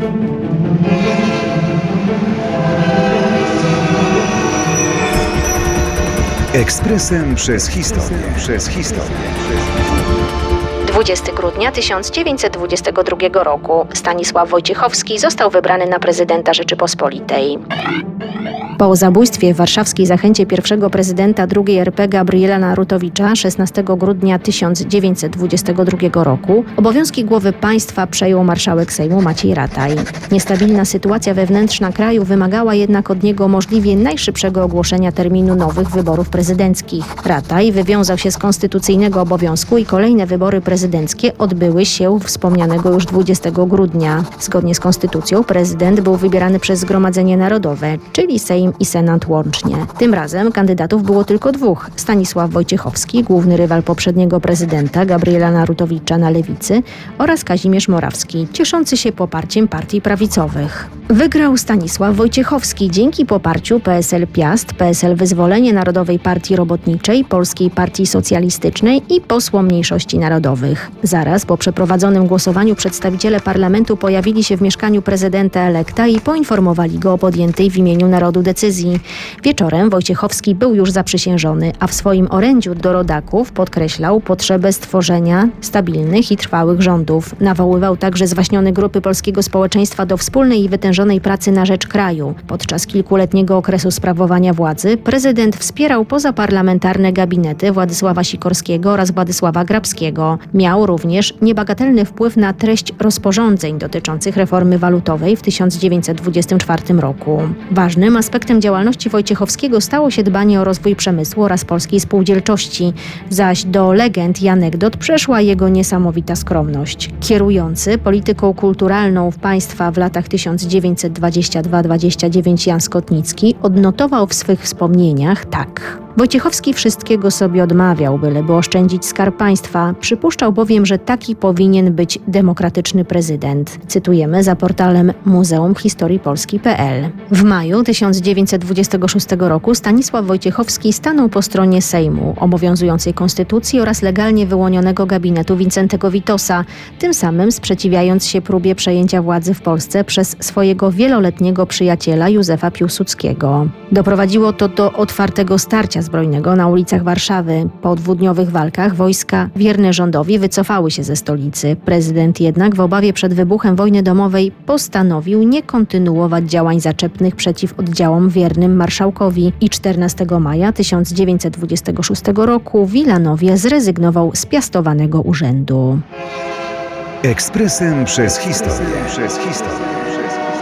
Ekspresem przez historię. 20 grudnia 1922 roku Stanisław Wojciechowski został wybrany na prezydenta Rzeczypospolitej. Po zabójstwie w warszawskiej Zachęcie pierwszego prezydenta II RP Gabriela Narutowicza 16 grudnia 1922 roku obowiązki głowy państwa przejął marszałek Sejmu Maciej Rataj. Niestabilna sytuacja wewnętrzna kraju wymagała jednak od niego możliwie najszybszego ogłoszenia terminu nowych wyborów prezydenckich. Rataj wywiązał się z konstytucyjnego obowiązku i kolejne wybory prezydenckie odbyły się wspomnianego już 20 grudnia. Zgodnie z konstytucją prezydent był wybierany przez Zgromadzenie Narodowe, czyli Sejm i Senat łącznie. Tym razem kandydatów było tylko dwóch. Stanisław Wojciechowski, główny rywal poprzedniego prezydenta Gabriela Narutowicza na lewicy, oraz Kazimierz Morawski, cieszący się poparciem partii prawicowych. Wygrał Stanisław Wojciechowski dzięki poparciu PSL Piast, PSL Wyzwolenie Narodowej Partii Robotniczej, Polskiej Partii Socjalistycznej i posłom mniejszości narodowych. Zaraz po przeprowadzonym głosowaniu przedstawiciele parlamentu pojawili się w mieszkaniu prezydenta elekta i poinformowali go o podjętej w imieniu narodu decyzji. Wieczorem Wojciechowski był już zaprzysiężony, a w swoim orędziu do rodaków podkreślał potrzebę stworzenia stabilnych i trwałych rządów. Nawoływał także zwaśnione grupy polskiego społeczeństwa do wspólnej i wytężonej pracy na rzecz kraju. Podczas kilkuletniego okresu sprawowania władzy prezydent wspierał pozaparlamentarne gabinety Władysława Sikorskiego oraz Władysława Grabskiego. Miał również niebagatelny wpływ na treść rozporządzeń dotyczących reformy walutowej w 1924 roku. Ważnym aspektem działalności Wojciechowskiego stało się dbanie o rozwój przemysłu oraz polskiej spółdzielczości, zaś do legend i anegdot przeszła jego niesamowita skromność. Kierujący polityką kulturalną w państwa w latach 1922-29 Jan Skotnicki odnotował w swych wspomnieniach tak. Wojciechowski wszystkiego sobie odmawiał, byleby oszczędzić skarb państwa. Przypuszczał bowiem, że taki powinien być demokratyczny prezydent. Cytujemy za portalem Muzeum Historii Polski.pl. W maju 1926 roku Stanisław Wojciechowski stanął po stronie Sejmu, obowiązującej konstytucji oraz legalnie wyłonionego gabinetu Wincentego Witosa, tym samym sprzeciwiając się próbie przejęcia władzy w Polsce przez swojego wieloletniego przyjaciela Józefa Piłsudskiego. Doprowadziło to do otwartego starcia zbrojnego na ulicach Warszawy. Po dwudniowych walkach wojska wierne rządowi wycofały się ze stolicy. Prezydent jednak w obawie przed wybuchem wojny domowej postanowił nie kontynuować działań zaczepnych przeciw oddziałom wiernym marszałkowi i 14 maja 1926 roku w Wilanowie zrezygnował z piastowanego urzędu. Ekspresem przez historię.